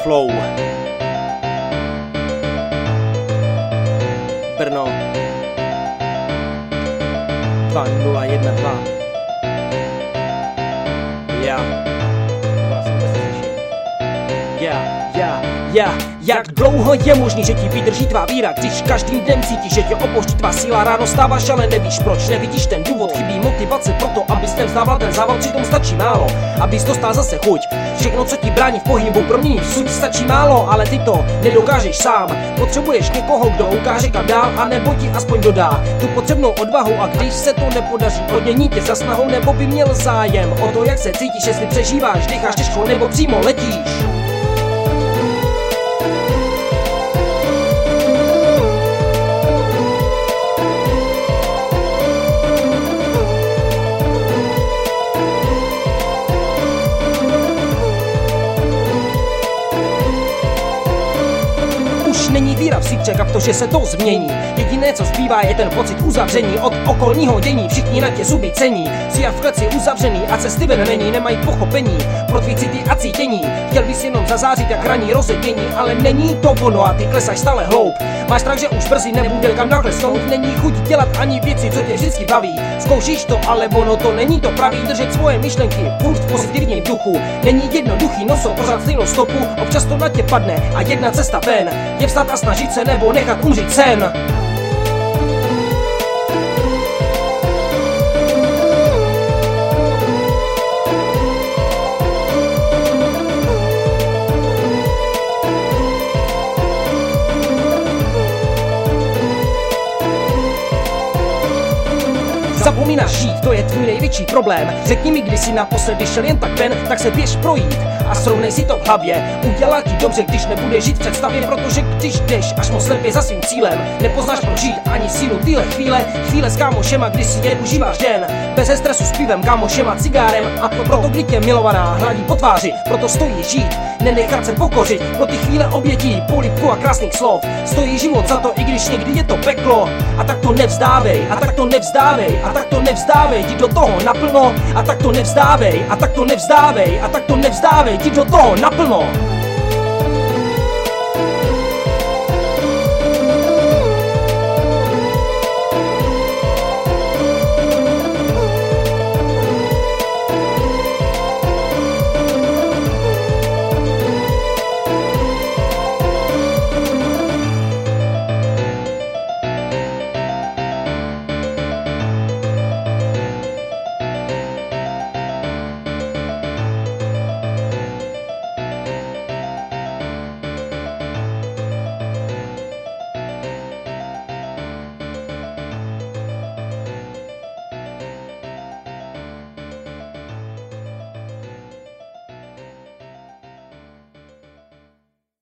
Flow. Brno 2012. Jak dlouho je možný, že ti vydrží tvá víra, když každým dnem cítíš, že tě opouští tvá síla. Ráno stáváš, ale nevíš proč, nevidíš ten důvod, chybí motivace pro to, abys nevzdával ten zával, přitom stačí málo, abys dostal zase chuť. Všechno, co ti brání v pohybu, promění v suť, stačí málo, ale ty to nedokážeš sám. Potřebuješ někoho, kdo ukáže kam dál, anebo ti aspoň dodá tu potřebnou odvahu, a když se to nepodaří, odmění tě za snahou, nebo by měl zájem o to, jak se cítíš, jestli přežíváš, dýcháš těžko, nebo přímo letíš. Není víra v síček a v to, že se to změní. Jediné, co zbývá, je ten pocit uzavření od okolního dění. Všichni na tě zuby cení, si a v kleci uzavřený a cesty ven není, nemají pochopení pro tvý city a cítění. Chtěl bys jenom zazářit jak raní rozedění, ale není to ono a ty klesáš stále hloub. Máš strach, že už brzy nebude kam naklesnout, není chuť dělat ani věci, co tě vždycky baví. Zkoušíš to, ale ono to není to pravý, držet svoje myšlenky furt v pozitivním duchu. Není jednoduchý nosou pořád stejnou stopu, občas to na tě padne a jedna cesta ven je vstát a snažit se, nebo nechat umřít sen. Zapomínáš žít, to je tvůj největší problém. Řekni mi, kdy jsi naposledy šel jen tak ven, tak se běž projít a srovnej si to v hlavě. Udělá ti dobře, když nebudeš žít v představě, protože když jdeš až moc slepě za svým cílem, nepoznáš proč žít ani sílu tyhle chvíle s kámošema, kdy si jen užíváš den. Bez stresu s pivem, kámošema, cigárem, a proto kdy tě milovaná hladí po tváři, proto stojí žít, nenechat se pokořit, pro ty chvíle obětí, polibku a krásných slov. Stojí život za to, i když někdy je to peklo. A tak to nevzdávej, a tak to nevzdávej, a tak to nevzdávej, jdi do toho naplno. A tak to nevzdávej, a tak to nevzdávej, a tak to nevzdávej, jdi do toho naplno.